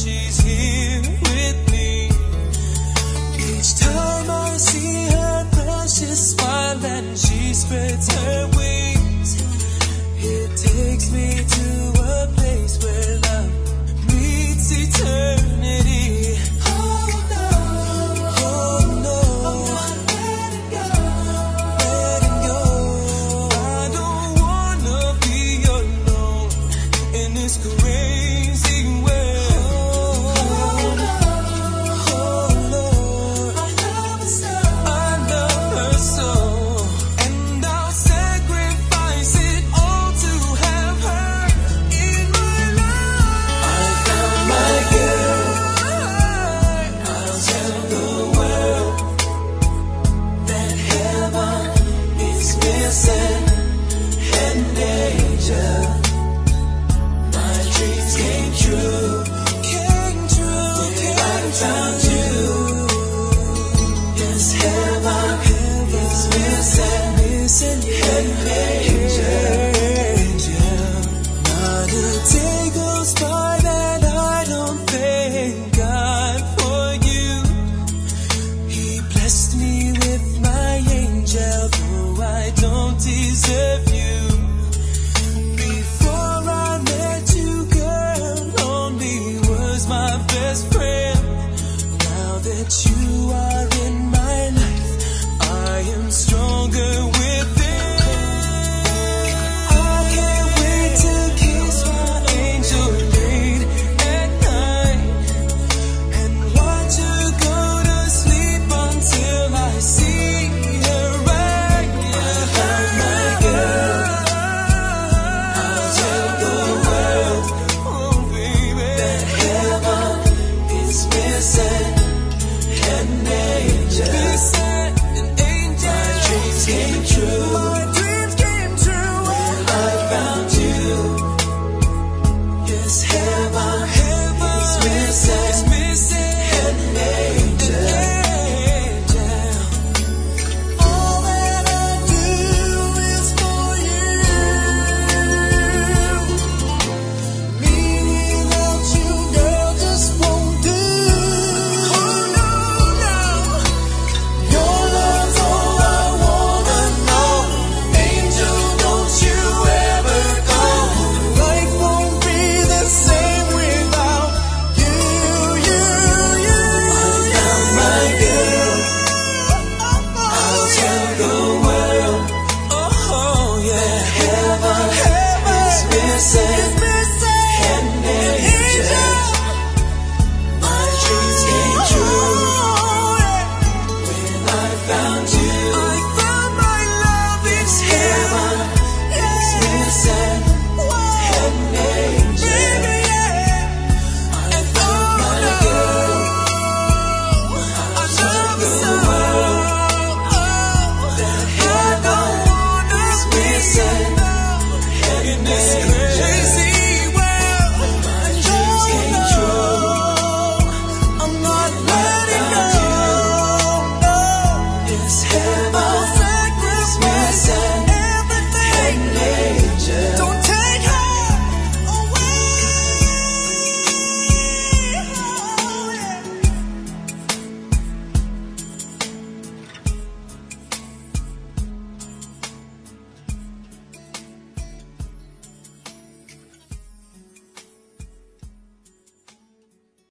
she's here with me. Each time I see her precious smile and she spreads her wings, it takes me to a place where love meets eternity. Oh no, I'm not letting go, letting go. I don't wanna be alone in this crazy world. Oh Lord, I love her so, and I'll sacrifice it all to have her in my life. I found my girl. I'll tell the world that heaven is missing an angel. My dreams came true when I found you. Yes, heaven is missing an angel. Not a day goes by that I don't thank God for you. He blessed me with my angel, though I don't deserve